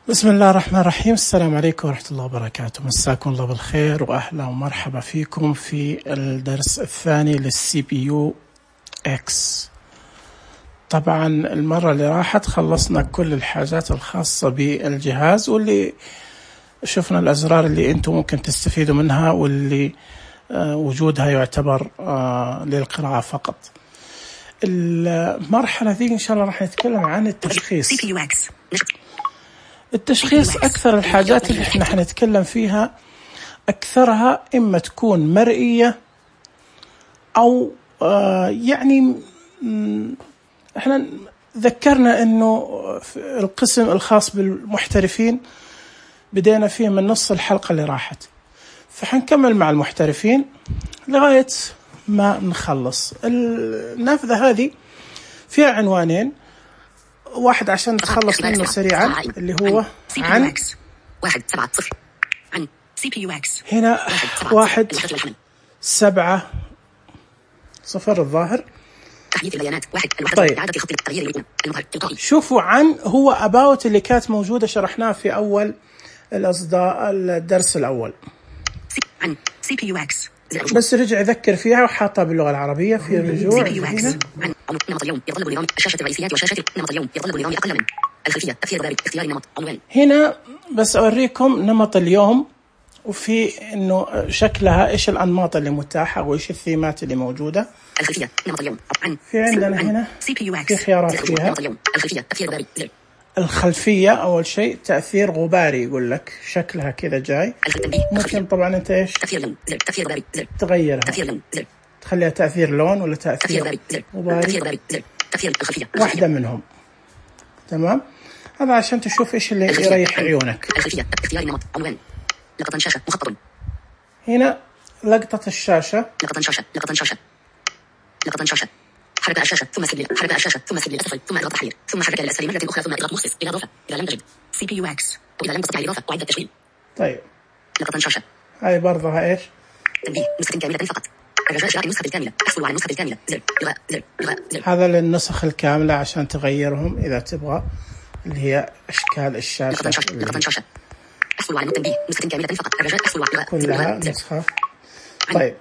بسم الله الرحمن الرحيم. السلام عليكم ورحمة الله وبركاته. مساكم الله بالخير وأهلا ومرحبا فيكم في الدرس الثاني للسي بي يو اكس. طبعا المرة اللي راحت خلصنا كل الحاجات الخاصة بالجهاز، واللي شفنا الأزرار اللي أنتم ممكن تستفيدوا منها واللي وجودها يعتبر للقراءة فقط. المرحلة ذي إن شاء الله راح نتكلم عن التشخيص. التشخيص أكثر الحاجات اللي احنا حنتكلم فيها، أكثرها إما تكون مرئية أو يعني احنا ذكرنا إنه القسم الخاص بالمحترفين بدينا فيه من نص الحلقة اللي راحت، فحنكمل مع المحترفين لغاية ما نخلص. النافذة هذه فيها عنوانين، واحد عشان نتخلص منه سريعا اللي هو عن 170 عن CPU-X. هنا 170 الظاهر. تحديث البيانات طيب. إعادة خط التغيير المظهر تلقائي. شوفوا عن هو about اللي كانت موجودة شرحناه في أول الأصداء الدرس الأول. عن CPU-X. بس رجع يذكر فيها وحاطها باللغة العربية في الرجوع. هنا عن نمط اليوم يتطلب نظام الشاشة الرئيسيات وشاشة نمط اليوم يتطلب نظام أقل من الخلفية تأثير بارد اختيار النمط عنوان. هنا بس أوريكم نمط اليوم، وفي إنه شكلها إيش الأنماط اللي متاحة وإيش الثيمات اللي موجودة. الخلفية نمط اليوم عن في عندنا هنا في خيارات فيها. نمط اليوم الخلفية تأثير بارد زر. الخلفية أول شيء تأثير غباري، يقول لك شكلها كذا جاي. ممكن طبعا أنت إيش تأثير لون زر تأثير بارد زر تغيرها، تأثير لون زر تخليها تأثير لون ولا تأثير تأثير بارد زر غباري، تأثير بارد زر تأثير الخلفية واحدة منهم. تمام، هذا عشان تشوف إيش اللي يريح عيونك. الخلفية اختيار النمط عنوان لقطة شاشة مخطط. هنا لقطة الشاشة، لقطة شاشة لقطة شاشة لقطة شاشة حركة الشاشة ثم سلب حركة الشاشة ثم سلب الأسفل ثم إضغط تحرير ثم حركة الأسفل مرة أخرى ثم إضغط مخصص إضافة إذا لم تجد CPU-X وإذا لم تستطع الإضافة أعد التشغيل. طيب لقطة شاشة هاي برضها إيش تنبيه نسخة كاملة فقط. رجاء شراء النسخة الكاملة احصل على النسخة الكاملة زر إلغاء زر إلغاء زر. هذا للنسخ الكاملة عشان تغيرهم إذا تبغى، اللي هي أشكال الشاشة. لقطة شاشة لقطة شاشة احصل على التنبيه نسخة كاملة فقط. رجاء احصل على كلها نسخة. طيب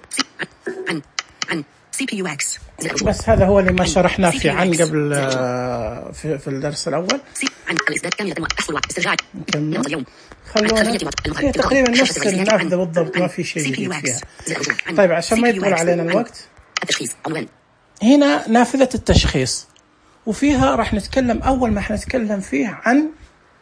عن CPU-X. بس هذا هو اللي ما شرحناه في عن قبل في الدرس الأول. عن الإصدار كاملة احصل على استرجاع نمط اليوم. خلونا هي تقريبا نفس النافذة بالضبط، ما في شيء جديد فيها. طيب عشان ما يطول علينا الوقت، التشخيص عنوان هنا نافذة التشخيص، وفيها راح نتكلم أول ما حنتكلم فيه عن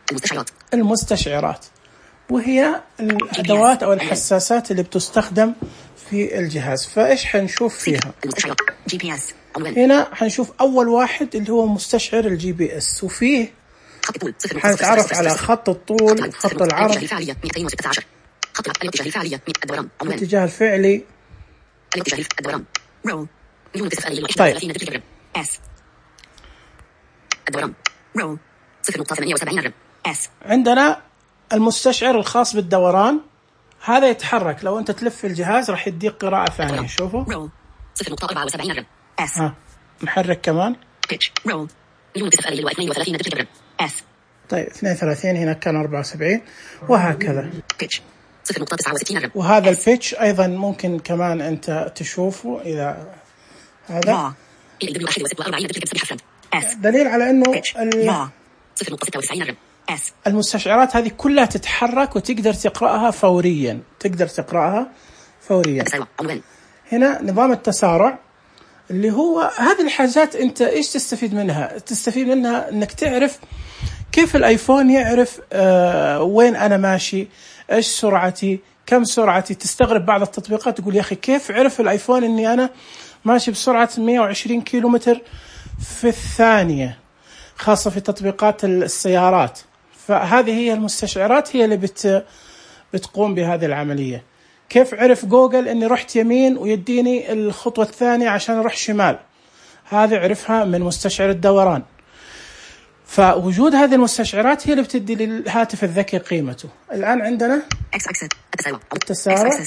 المستشعرات، وهي الأدوات أو الحساسات اللي بتستخدم في الجهاز. فإيش حنشوف فيها؟ المستشعرات GPS عنوان. هنا حنشوف أول واحد اللي هو مستشعر الجي بي اس، وفيه حنتعرف على خط الطول وخط العرض. الفعلية 216 خط الاتجاه الفعلية الدوران عنوان. الاتجاه الفعلي الاتجاه الدوران رول مليون تسأل. طيب اس الدوران رول 0.78 اس. عندنا المستشعر الخاص بالدوران، هذا يتحرك لو أنت تلف الجهاز راح يديك قراءة ثانية. شوفوا رول 0.74 اس. نحرك كمان بيتش رول مليون تسأل 32 اس. طيب 32 هنا كان 74 وهكذا. بيتش 0.69. وهذا البيتش أيضا ممكن كمان أنت تشوفه إذا هذا دليل على أنه المستشعرات هذه كلها تتحرك وتقدر تقرأها فوريا. هنا نظام التسارع اللي هو هذه الحاجات أنت إيش تستفيد منها؟ تستفيد منها أنك تعرف كيف الآيفون يعرف وين أنا ماشي، إيش سرعتي، كم سرعتي. تستغرب بعض التطبيقات تقول يا أخي كيف عرف الآيفون أني أنا ماشي بسرعة 120 كيلومتر في الثانية، خاصة في تطبيقات السيارات. فهذه هي المستشعرات هي اللي بتقوم بهذه العملية. كيف عرف جوجل أني رحت يمين ويديني الخطوة الثانية عشان أروح شمال؟ هذه عرفها من مستشعر الدوران. فوجود هذه المستشعرات هي اللي بتدي للهاتف الذكي قيمته. الآن عندنا التسارع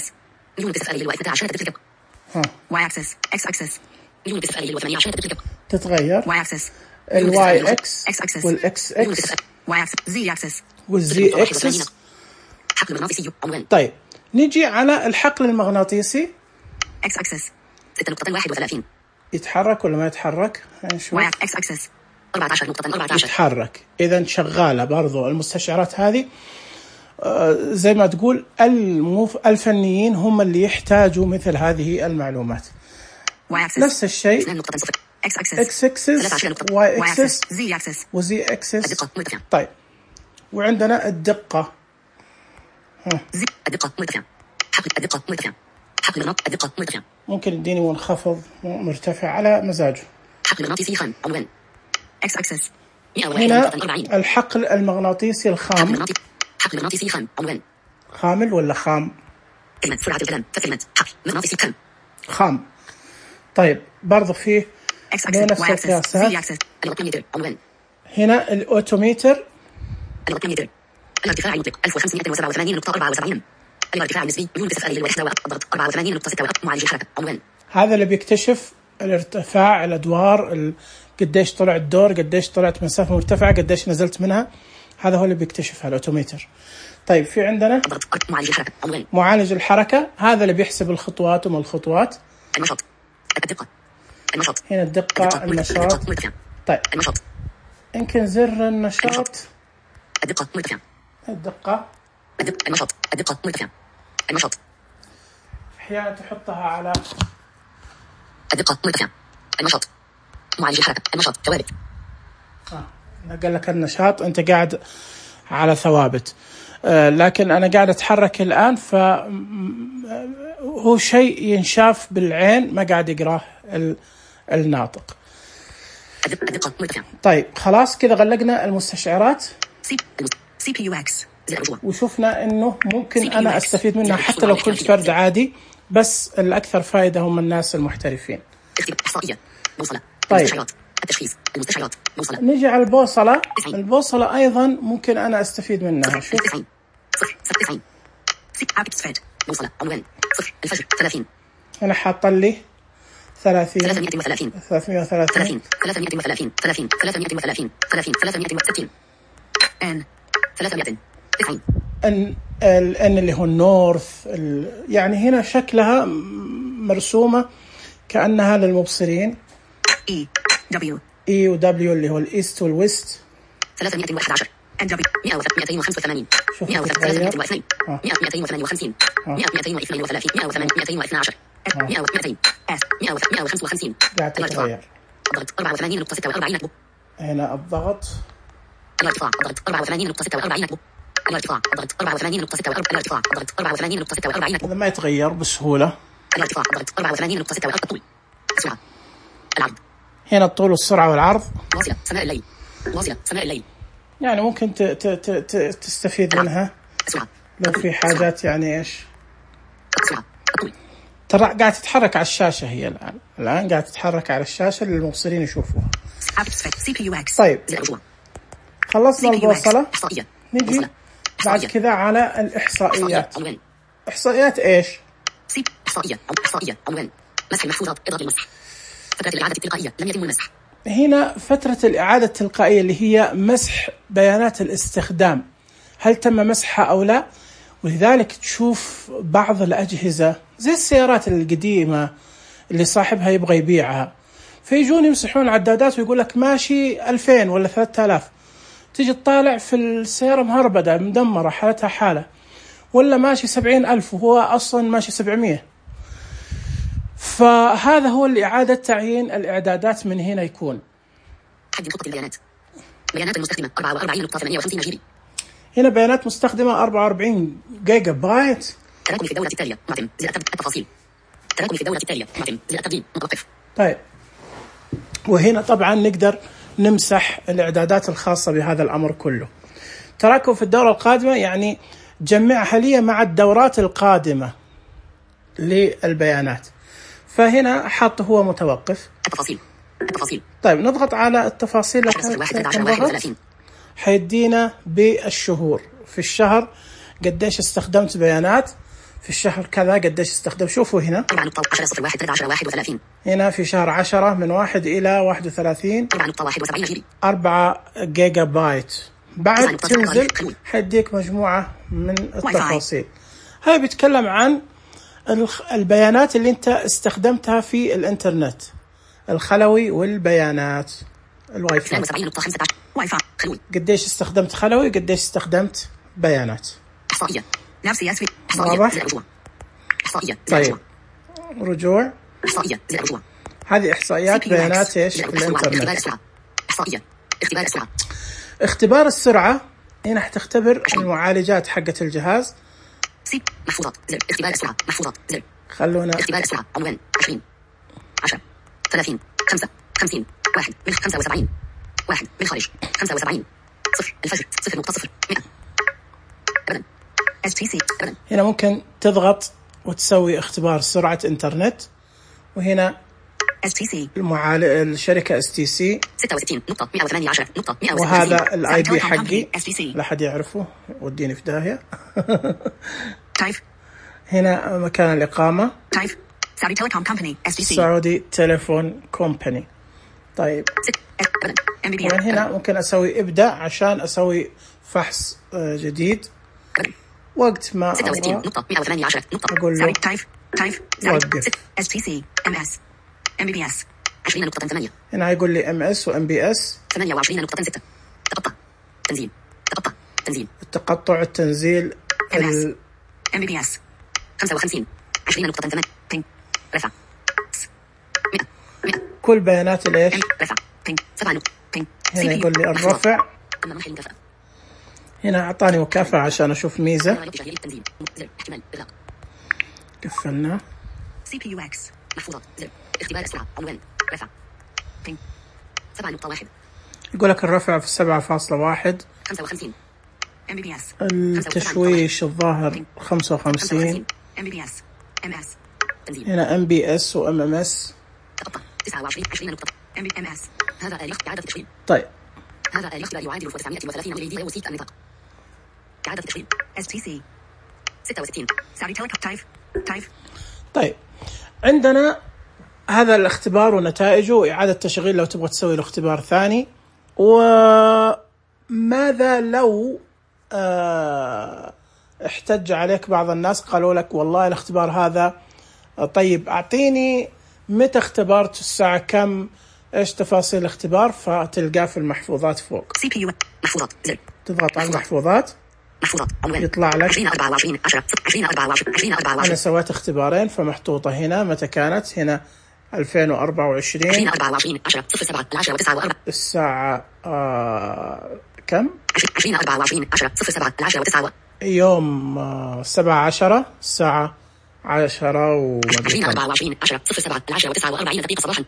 تتغير الواي اكس والاكس اكس والزي اكسس. حقل مغناطيسي عنوان. طيب نيجي على الحقل المغناطيسي. اكس اكسس 6.31. يتحرك ولا ما يتحرك؟ نشوف. واي اكس اكسس 14.14. يتحرك. إذا شغالة برضو المستشعرات هذه. زي ما تقول الفنيين هم اللي يحتاجوا مثل هذه المعلومات. نفس الشيء اكس اكسس واي اكسس وزي اكسس. طيب وعندنا الدقة. الدقة مرتفعة. حقل الدقة مرتفعة. حقل الدقة مرتفعة. ممكن يديني منخفض مرتفع على مزاجه. حقل مغناطيسي خام عنوان. اكس اكسس. هنا الحقل المغناطيسي الخام. حقل مغناطيسي خام عنوان. خامل ولا خام؟ كلمة سرعة الكلام كلمة حقل مغناطيسي خام. خام. طيب برضو فيه نفس القياسات. هنا الأوتوميتر. الأوتوميتر. الارتفاع المطلق 1587.74. الارتفاع النسبي يون تسأل للوحدة الضغط 84.6. معالج الحركة عنوان. هذا اللي بيكتشف الارتفاع الأدوار قديش طلع الدور، قديش طلعت مسافة مرتفعة، قديش نزلت منها. هذا هو اللي بيكتشفها الأوتوميتر. طيب في عندنا معالج الحركة عنوان. معالج الحركة. هذا اللي بيحسب الخطوات وما الخطوات. النشاط. الدقة. النشاط. هنا الدقة النشاط. طيب النشاط. يمكن زر النشاط. الدقة مرتفعة. الدقة. النشاط. الدقة مرتفعة. النشاط. أحيانا تحطها على الدقة مرتفعة. النشاط. معالج الحركة. النشاط ثوابت. قال لك النشاط أنت قاعد على ثوابت. لكن أنا قاعد أتحرك الآن، فهو شيء ينشاف بالعين، ما قاعد يقراه الناطق. الدقة مرتفعة. طيب خلاص كذا غلقنا المستشعرات. سي بي يو اكس وشوفنا إنه ممكن أنا أستفيد منها حتى لو كنت فرد عادي، بس الأكثر فائدة هم الناس المحترفين. إحصائية. بوصلة. طيب التشخيص. المستشعرات. بوصلة. نيجي على البوصلة. البوصلة أيضا ممكن أنا أستفيد منها. شوف 90. 90. بوصلة عنوان 0 الفجر 30. أنا حاطة لي 30 330 330 330 330 330 360 ان 390 ان اللي هو النورث. يعني هنا شكلها مرسومة كأنها للمبصرين. اي دبليو اللي هو الإيست والويست. 311 ان دبليو 285 252 258 232 212 200 اس 155 قاعد تتغير. الضغط 84.46. هنا الضغط. الارتفاع الضغط 84.46. الارتفاع الضغط 84.46. الارتفاع الضغط 84.46. هذا ما يتغير بسهولة. الارتفاع الضغط 84.46. الطول السرعة العرض. هنا الطول والسرعة والعرض. واصلة سماء الليل. واصلة سماء الليل. يعني ممكن تستفيد منها السرعة. لو في حاجات يعني إيش. السرعة الطول. ترى قاعد تتحرك على الشاشة. هي الآن قاعد تتحرك على الشاشة للمبصرين يشوفوها. طيب خلصنا البوصلة. نجي بعد كذا على الإحصائيات. إحصائيات إيش؟ إحصائية عنوان مسح المحفوظات إضافة المسح. فترة الإعادة التلقائية لم يتم المسح. هنا فترة الإعادة التلقائية اللي هي مسح بيانات الاستخدام، هل تم مسحها أو لا؟ ولذلك تشوف بعض الأجهزة زي السيارات القديمة اللي صاحبها يبغى يبيعها، فيجون يمسحون عدادات ويقول لك ماشي 2000 ولا 3000، تيجي تطالع في السيارة مهربدة مدمرة حالتها حالة، ولا ماشي 70,000 وهو أصلا ماشي 700. فهذا هو الإعادة تعيين الإعدادات من هنا يكون. حد خطة البيانات. بيانات المستخدمة 44.58 جيجا. هنا بيانات مستخدمة 44 جيجا بايت. تراكم في الدولة التالية معتم زر التفاصيل. تراكم في الدولة التالية معتم زر التقديم متوقف. طيب وهنا طبعا نقدر نمسح الإعدادات الخاصة بهذا الأمر كله. تراكم في الدورة القادمة يعني جمعها لي مع الدورات القادمة للبيانات. فهنا حط هو متوقف. التفاصيل. طيب نضغط على التفاصيل. حيدينا بالشهور. في الشهر قديش استخدمت بيانات، في الشهر كذا قديش استخدم. شوفوا هنا 4.10.1 هنا في شهر 10 من 1 إلى 31 4 جيجا بايت بعد تنزل حيديك مجموعة من التفاصيل. هاي بيتكلم عن البيانات اللي انت استخدمتها في الانترنت، الخلوي والبيانات الواي فاي. قديش استخدمت خلوي، قديش استخدمت بيانات. إحصائية نفسي أسوي. واضح؟ طيب رجوع. إحصائية رجوع. هذه إحصائيات بيانات إيش الإنترنت. إحصائية اختبار السرعة. اختبار السرعة هنا حتختبر المعالجات حقة الجهاز. محفوظات زر. اختبار السرعة محفوظات زر. خلونا اختبار السرعة عنوان 20 10 30 5 50 1 من 75 1 من خارج 75 0 الفجر 0.0 100 أبدا STC أبدا. هنا ممكن تضغط وتسوي اختبار سرعة إنترنت، وهنا STC الشركة STC 66.118.100. وهذا الاي بي حقي لا حد يعرفه وديني في داهية. هنا مكان الإقامة سعودي تيليفون كومباني. طيب ومن هنا ممكن أسوي إبدأ عشان أسوي فحص جديد. وقت ما أبغى أقول له وقف. MBS 20.8. هنا يقول لي MS و MBS 28.6. تقطع تنزيل تقطع تنزيل التقطع التنزيل MBS 55 20.8. بينج رفع 100 كل بيانات ليش رفع بينج 7 بينج. هنا يقول لي الرفع. هنا أعطاني مكافأة عشان أشوف ميزة. قفلنا. CPUX محفوظات زر. اختبار السرعة عنوان رفع بينج 7.1. يقول لك الرفع في 7.1. 55 MBS التشويش الظاهر 55 MBS MS تنزيل. هنا MBS و MMS تقطع 29 MBMS. هذا آلية إعادة تشغيل. طيب هذا آلية يعادل 930 LED وسيط النطاق. إعادة تشغيل STC 66 سعودي تيليكوم تايف. طيب عندنا هذا الاختبار ونتائجه وإعادة تشغيل لو تبغى تسوي له اختبار ثاني. وماذا لو احتج عليك بعض الناس قالوا لك والله الاختبار هذا طيب أعطيني متى اختبرت، الساعة كم، إيش تفاصيل الاختبار، فتلقاه في المحفوظات فوق. CPU محفوظات زر. تضغط على المحفوظات يطلع لك 2024 10 2024. أنا سويت اختبارين فمحطوطة هنا متى كانت. هنا 2024 2024 10 07 10 و9 و4 الساعة كم 2024 10 07 10 و9 يوم 7/10 الساعة 10 و 2024 10 07 10 و49 دقيقة صباحا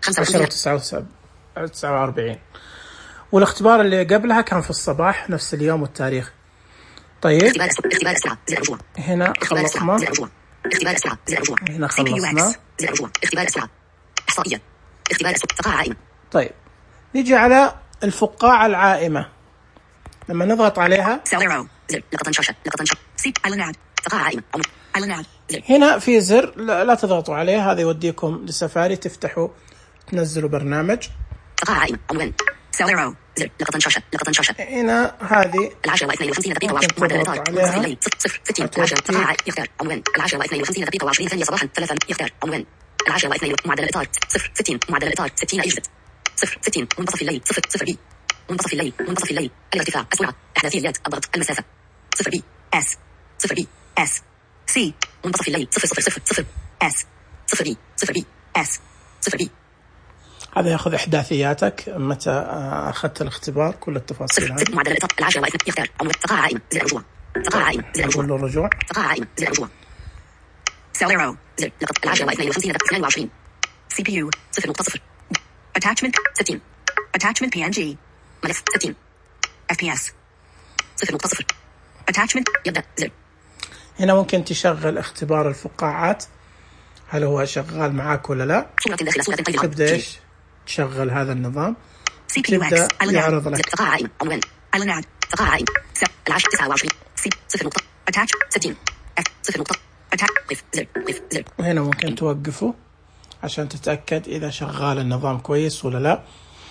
49. والاختبار اللي قبلها كان في الصباح نفس اليوم والتاريخ. طيب اختبار السرعة زر رجوع. هنا خلصنا. اختبار السرعة زر رجوع. هنا خلصنا. زر رجوع. اختبار السرعة إحصائية. اختبار فقاعة عائمة. طيب نيجي على الفقاعة العائمة. لما نضغط عليها زر لقطة شاشة سيب اعلانات فقاعة عائمة اعلانات. هنا في زر لا تضغطوا عليه، هذا يوديكم لسفاري تفتحوا تنزلوا برنامج. فقاعة عائمة عنوان زر لقطة شاشة هنا هذه 10:52 دقيقة و20 معدل الإطار 0:60 فقاعة يختار عنوان 10:52 دقيقة و20 ثانية صباحا 3 يختار عنوان 10:02 معدل الإطار 0:60 معدل الإطار 60 يجلس 0:60 منتصف الليل 0 بي منتصف الليل الارتفاع السرعة احداثيات الضغط المسافة 0 بي اس 0 بي اس سي منتصف الليل 0 اس 0 بي اس 0 بي. هذا ياخذ احداثياتك متى اخذت الاختبار، كل التفاصيل هذه. معدل الإطار 10:02 يختار عنوان فقاعة عائمة زر رجوع. فقاعة عائمة زر رجوع. فقاعة عائمة زر رجوع. زر لقطة 10:52 22 CPU 0.0 attachment 60 attachment PNG ملف 60 FPS 0.0 attachment يبدأ زر. هنا ممكن تشغل اختبار الفقاعات هل هو شغال معاك ولا لا. تبدأ ايش تشغل هذا النظام. تبدأ يعرض لك فقاعة عائمة عنوان اعلانات فقاعة عائمة 29 0 attach 60 0 attach زر. وهنا ممكن توقفه عشان تتأكد إذا شغال النظام كويس ولا لا.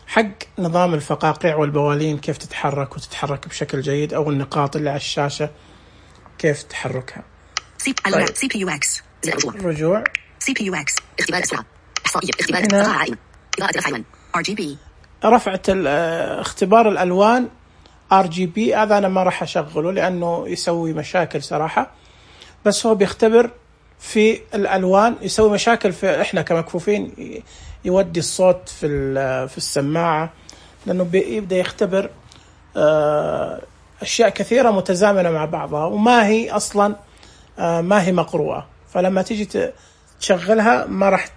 حق نظام الفقاقيع والبوالين كيف تتحرك وتتحرك بشكل جيد، أو النقاط اللي على الشاشة كيف تحركها. طيب. CPU-X رجوع CPU-X اختبار السرعة إحصائية اختبار قطاع عائم إضاءة رفع ألوان RGB رفعت اختبار الألوان RGB. هذا أنا ما راح أشغله لأنه يسوي مشاكل صراحة، بس هو بيختبر في الألوان، يسوي مشاكل في إحنا كمكفوفين، يودي الصوت في السماعة، لأنه بيبدأ يختبر أشياء كثيرة متزامنة مع بعضها وما هي أصلا ما هي مقروءة. فلما تيجي تشغلها ما راح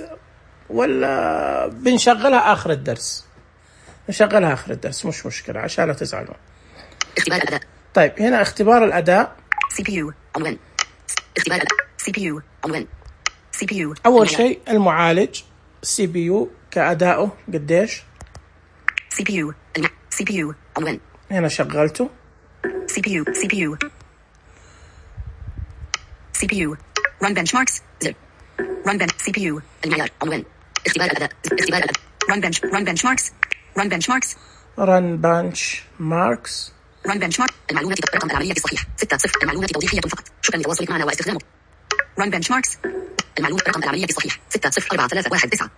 ولا بنشغلها آخر الدرس، نشغلها آخر الدرس مش مشكلة عشان لا تزعلوا. اختبار الأداء. طيب هنا اختبار الأداء. CPU عنوان اختبار الأداء CPU عنوان CPU أول شيء المعالج CPU كأداؤه قديش. CPU عنوان هنا شغلته. CPU run benchmarks زر run CPU المعيار عنوان اختبار الأداء run benchmarks المعلومات رقم العملية الصحيح 60 المعلومات توضيحية فقط. شكرا لتواصلك معنا واستخدامك. run benchmarks المعلومات رقم العملية الصحيح 60439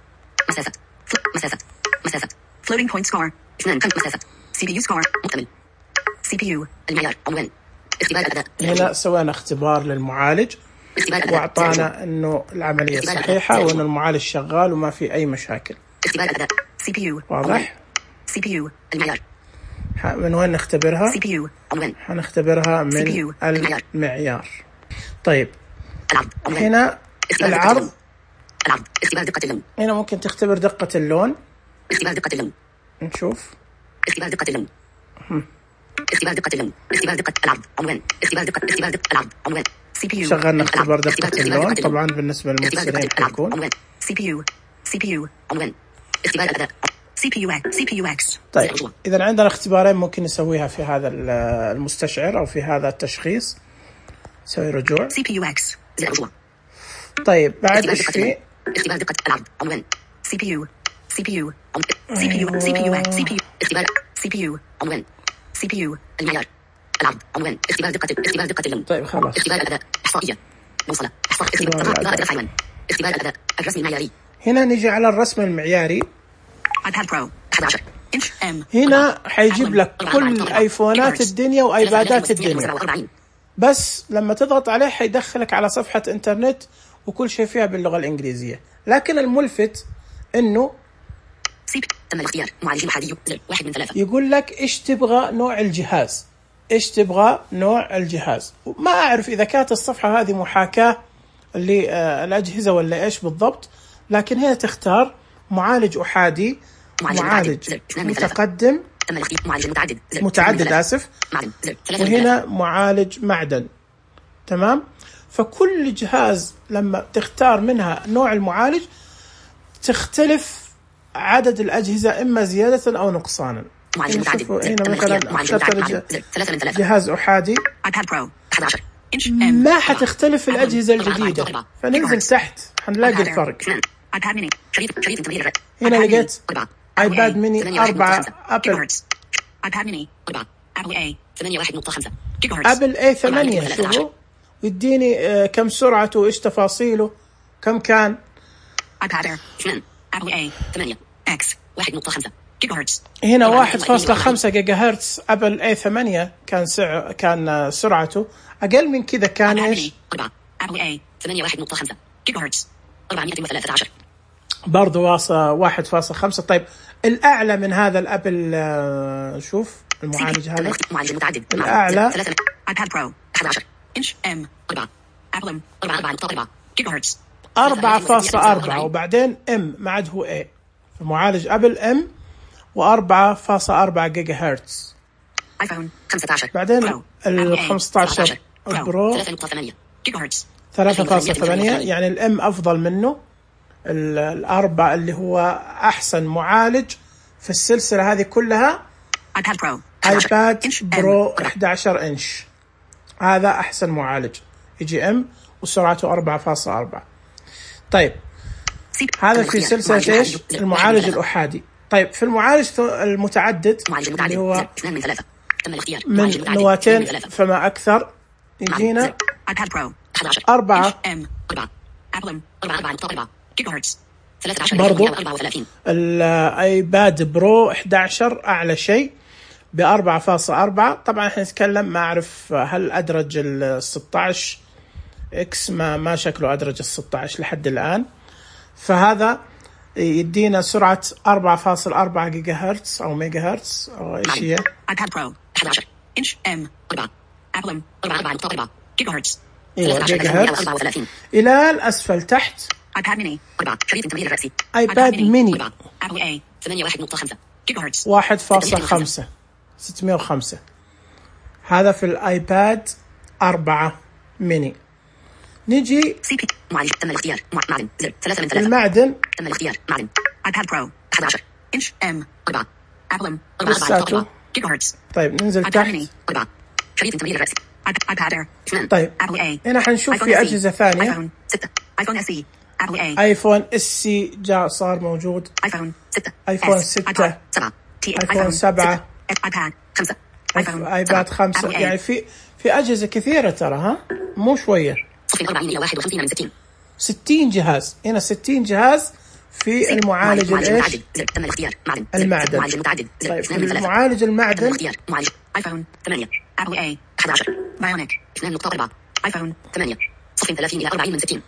مسافة floating point score 2 مسافة CPU score مكتمل CPU المعيار عنوان اختبار الأداء. هنا سوينا اختبار للمعالج واعطانا انه العملية صحيحة وان المعالج شغال وما في اي مشاكل. اختبار الأداء CPU واضح. CPU المعيار من وين نختبرها؟ CPU عنوان حنختبرها من المعيار. طيب هنا العرض اختبار دقة اللون. هنا ممكن تختبر دقة اللون. اختبار دقة اللون نشوف. اختبار دقة اللون اختبار دقة اللون اختبار دقة العرض عنوان اختبار دقة العرض عنوان CPU شغلنا اختبار دقة اللون طبعا بالنسبة للمبصرين حيكون CPU عنوان اختبار الأداء CPU-X. طيب إذا عندنا اختبارين ممكن نسويها في هذا المستشعر أو في هذا التشخيص. سوي رجوع. CPU-X زر رجوع. طيب بعد إيش في؟ اختبار دقة العرض عنوان CPU اختبار CPU عنوان CPU المعيار العرض عنوان اختبار دقة اللون. طيب خلاص. اختبار الأداء إحصائية موصلة اختبار الأداء الرسم المعياري. هنا نيجي على الرسم المعياري. iPad Pro 11 إنش M. هنا حيجيب لك كل ايفونات الدنيا وايبادات الدنيا، بس لما تضغط عليه حيدخلك على صفحة انترنت وكل شيء فيها باللغة الإنجليزية. لكن الملفت انه تم الاختيار معالج محادي 1 من 3. يقول لك ايش تبغى نوع الجهاز، ايش تبغى نوع الجهاز. ما اعرف اذا كانت الصفحة هذه محاكاة للأجهزة ولا ايش بالضبط، لكن هنا تختار معالج أحادي، معالج متقدم، معالج متعدد آسف، وهنا معالج معدن. تمام. فكل جهاز لما تختار منها نوع المعالج تختلف عدد الأجهزة إما زيادة أو نقصانا. معالج متعدد هنا مثلا اخترت جهاز أحادي iPad Pro 11 إنش M. ما حتختلف الأجهزة الجديدة، فننزل تحت حنلاقي الفرق. iPad mini شريط تمرير. هنا لقيت iPad mini 4 أبل iPad mini 4 Apple A 8.1.5 جيجا هرتز. أبل A 8 شوفوا يديني كم سرعته وإيش تفاصيله كم كان. iPad Air 2 Apple A 8 X 1.5 جيجا هرتز. هنا 1.5 جيجا هرتز. أبل A 8 كان سرعته أقل من كذا. كان إيش 4 Apple A 8.1.5 جيجا هرتز 413 برضو 1.5. طيب الأعلى من هذا الأبل شوف المعالج هذا معالج متعدد الأعلى iPad Pro 11 إنش M 4 Apple M 4.4 جيجا هرتز 4.4 وبعدين M ما عاد هو A. معالج أبل M و4.4 جيجا هرتز. ايفون 15 بعدين ال 15 برو 3.8 جيجا هرتز 3.8 يعني الام افضل منه. الاربع اللي هو احسن معالج في السلسله هذه كلها ايباد برو 11 انش. هذا احسن معالج يجي ام وسرعته 4.4. طيب هذا في سلسله ايش المعالج الاحادي. طيب في المعالج المتعدد اللي هو 2 من 3 تم الاختيار من نواتين فما أكثر، يجينا 4 برضو. الآيباد برو 11 أعلى شيء ب4.4. طبعا احنا نتكلم، ما أعرف هل أدرج ال 16 إكس، ما شكله أدرج ال 16 لحد الآن. فهذا يدينا سرعة 4.4 جيجا هرتز أو ميجا هرتز أو إيش هي. iPad Pro 11 إنش M 4 Apple 4.4 جيجا هرتز. جيجا هرتز. إلى الأسفل تحت iPad mini 4 شريط التمرير الرأسي. iPad mini Apple A 8.1.5 جيجا هرتز 1.5 605. هذا في الآيباد 4 ميني. نجي معالج تم الاختيار معدن 3 من 3 المعدن تم الاختيار معدن iPad Pro 11 إنش M 4 Apple 4.4 جيجا هرتز. طيب ننزل تحت 4 شريط التمرير الرأسي. iPad Air 2 طيب Apple A. هنا حنشوف في أجهزة ثانية. ايفون 6 ايفون SE Apple A. ايفون SE جاء صار موجود. ايفون 6 ايفون 6 7 ايفون 7 iPad 5 ايباد 5. يعني في أجهزة كثيرة ترى، ها مو شوية. 41 من 60 60 جهاز. هنا 60 جهاز في المعالج الايش؟ تم الاختيار معدن المعدن. معالج المتعدد. طيب في المعالج المعدن الاختيار معالج ايفون 8 Apple A 11 بايونيك 2.4 ايفون 8 30 إلى 40 من 60.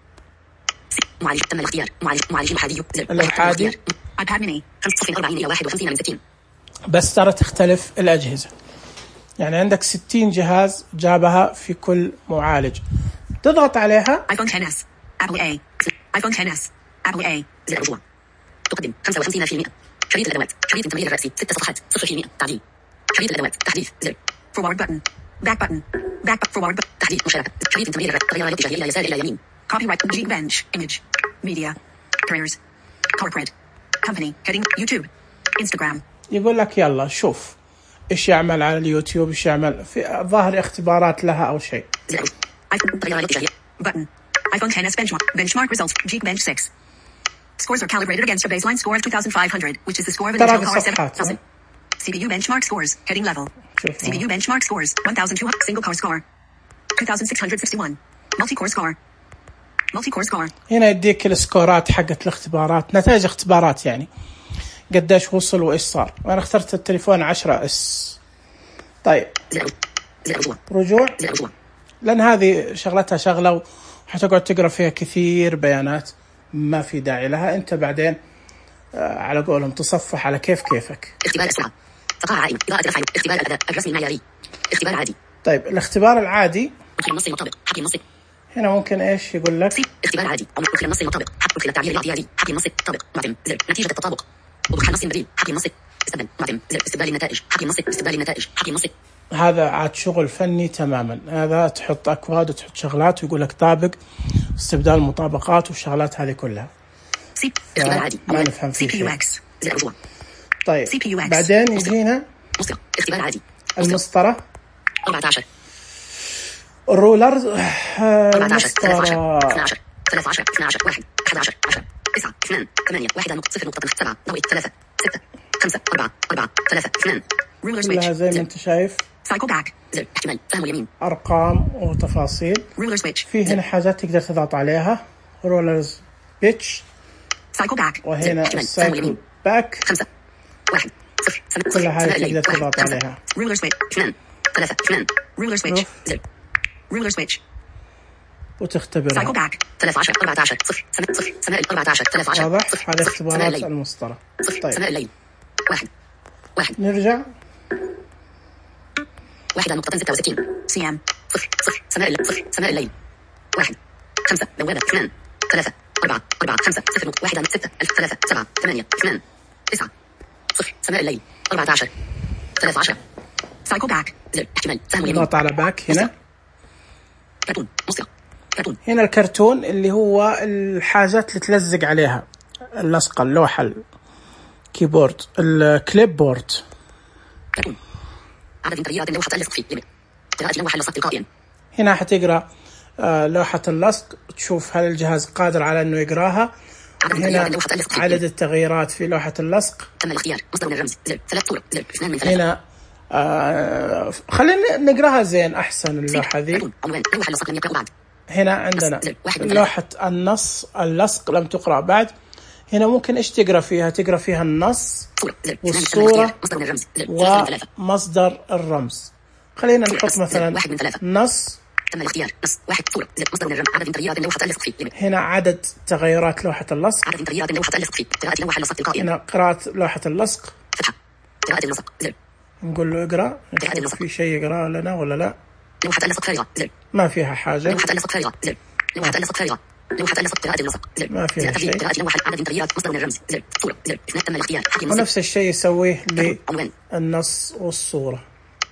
معالج تم الاختيار معالج الحادي الحادي iPad mini 45 إلى 51 من 60. بس ترى تختلف الأجهزة. يعني عندك 60 جهاز جابها في كل معالج. تضغط عليها iPhone XS Apple A iPhone XS Apple A زر رجوع تقدم 55%. شريط الأدوات شريط التمرير الرأسي 6 صفحات 0% تعديل. شريط الأدوات تحديث زر forward button back button forward button تحديث مشاركة. شريط التمرير الرأسي تغيير الاتجاه إلى يسار إلى يمين. copyright Geekbench image media careers corporate company heading YouTube Instagram. يقول لك يلا شوف إيش يعمل على اليوتيوب، إيش يعمل في ظاهر اختبارات لها أو شيء. زر تغيير الاتجاه button iPhone XS benchmark results Geekbench 6. Scores are calibrated against a baseline score of 2500, which is the score of an Intel Core 7000. CPU benchmark scores, heading level. CPU benchmark scores, 1200. Single core score, 2661. Multi-core score. Multi-core score. هنا يديك السكورات حقت الاختبارات، نتائج اختبارات يعني قديش وصل وإيش صار. وأنا اخترت التليفون 10S. طيب رجوع لأن هذه شغلتها شغلة وحتقعد تقرأ فيها كثير بيانات ما في داعي لها. أنت بعدين على قولهم تصفح على كيفك. اختبار السرعة فقاعة عائمة إضاءة رفع اختبار الأداء الرسمي المعياري اختبار عادي. طيب الاختبار العادي أدخل النص المطابق حقي النص هنا ممكن إيش يقول لك؟ اختبار عادي أو أدخل النص المطابق أدخل التعبير الاعتيادي حقي النص طابق معتم زر نتيجة التطابق وضح النص بديل حقي النص استقبل معتم زر استقبال النتائج حقي النص استقبال النتائج حقي النص. هذا عاد شغل فني تماما. هذا تحط أكواد وتحط شغلات ويقول لك طابق استبدال المطابقات والشغلات هذه كلها. اختبار عادي ما نفهم فيه شيء. طيب CPU بعدين يجينا اختبار عادي المسطرة 14 الرولر 14 13 13 12 1 11 10 9 2 8 1.0.7 ضوء 3 6 5 4 4 3 2 رولر سويتش زي ما انت شايف. سايكل باك زر احتمال فهم اليمين ارقام وتفاصيل. رولر سويتش في هنا حاجات تقدر تضغط عليها. رولرز بيتش سايكل باك وهنا سايكل باك 5 1 0 كل هذه تقدر تضغط عليها. رولر سويتش 2 3 2 رولر سويتش زر رولر سويتش وتختبرها. سايكل باك 13 14 0 0 سماء 14 13 واضح. هذه اختبارات المسطرة. طيب سماء الليل 1 نرجع 1.66 سي 0 سماء الليل 1 5 بوابة 2 3 4 5 0 1 6 3 7 8 2 9 0 سماء الليل 14 13 سايكل باك زر احتمال فهم اليمين. نضغط على باك هنا. كرتون مسطرة كرتون. هنا الكرتون اللي هو الحاجات اللي تلزق عليها اللصقة اللوحة الكيبورد الكليب بورد. كرتون عدد تغييرات اللوحة اللصق فيه قراءة لوحة اللصق تلقائيا. هنا حتقرأ لوحة اللصق تشوف هل الجهاز قادر على أنه يقراها هنا عدد التغييرات في لوحة اللصق. تم الاختيار. مصدر من الرمز. زر 3 صورة. زر 2 من 3. هنا خلينا نقراها زين أحسن اللوحة ذي. عنوان لوحة اللصق لم يقرأ بعد. هنا عندنا لوحة اللصق لم تقرأ بعد. هنا ممكن إيش تقرأ فيها؟ تقرأ فيها النص والصورة ومصدر الرمز. خلينا نحط مثلا نص. تم الاختيار. نص 1 صورة. مصدر من الرمز. عدد تغييرات لوحة اللصق فيه. هنا عدد تغيرات لوحة اللصق. عدد تغييرات لوحة اللصق فيه. قراءة لوحة اللصق تلقائيا. هنا قراءة لوحة اللصق. فتحة. قراءة اللصق. زر. نقول له اقرأ. نشوف في شيء يقرأ لنا ولا لا. لوحة اللصق فارغة. زر. ما فيها حاجة. لوحة اللصق فارغة. زر. لوحة اللصق فارغة. لوحة اللصق قراءة اللصق. زر. ما فيها شيء. قراءة لوحة عدد تغييرات مصدر من الرمز. زر. صورة. زر. تم الاختيار. ونفس الشيء يسويه للنص والصورة.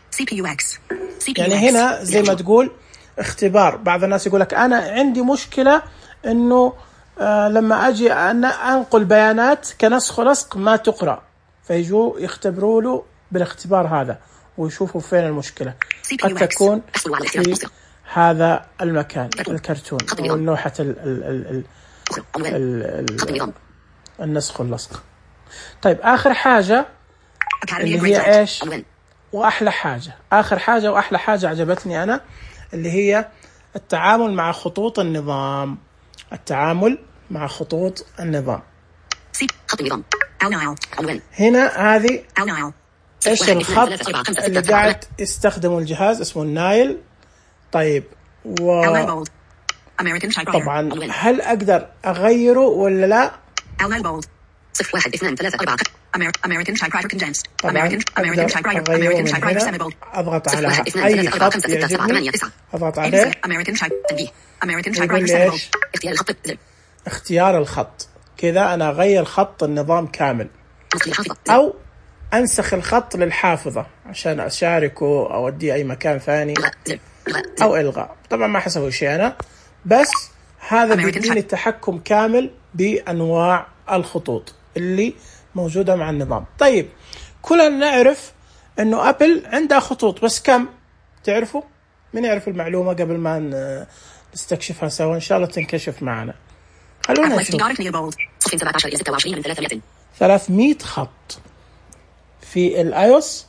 يعني هنا زي ما تقول اختبار. بعض الناس يقول لك أنا عندي مشكلة إنه لما أجي أنقل بيانات كنسخ ولصق ما تقرأ، فيجوا يختبروا له بالاختبار هذا ويشوفوا فين المشكلة. قد تكون في هذا المكان الكرتون أو لوحة النسخ واللصق. طيب آخر حاجة اللي هي إيش؟ وأحلى حاجة، آخر حاجة وأحلى حاجة عجبتني أنا اللي هي التعامل مع خطوط النظام. التعامل مع خطوط النظام. هنا هذه إيش الخط اللي قاعد يستخدمه الجهاز اسمه النايل. طيب طبعا هل أقدر أغيره ولا لا؟ 1 2 3 4 American typewriter condensed. American typewriter semi-bold. أضغط على أي خط يعجبني أضغط عليه. American typewriter semi-bold. اختيار الخط. اختيار الخط كذا أنا أغير خط النظام كامل، أو أنسخ الخط للحافظة عشان أشاركه أو أوديه أي مكان ثاني، أو إلغاء. طبعا ما حسوي شيء أنا، بس هذا بيديني التحكم كامل بأنواع الخطوط اللي موجودة مع النظام. طيب كلنا نعرف أنه أبل عندها خطوط، بس كم تعرفوا؟ من يعرف المعلومة قبل ما نستكشفها سوا؟ إن شاء الله تنكشف معنا. خلونا نشوف. 300 خط في الآيوس.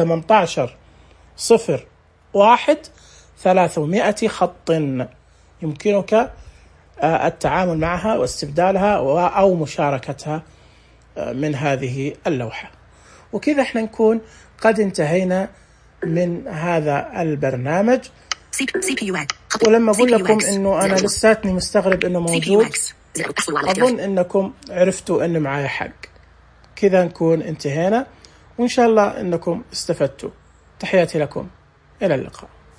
18.01 300 خط يمكنك التعامل معها واستبدالها أو مشاركتها من هذه اللوحة. وكذا احنا نكون قد انتهينا من هذا البرنامج. ولما أقول لكم إنه أنا لساتني مستغرب إنه موجود، أظن إنكم عرفتوا إنه معايا حق. كذا نكون انتهينا، وإن شاء الله إنكم استفدتوا. تحياتي لكم، إلى اللقاء.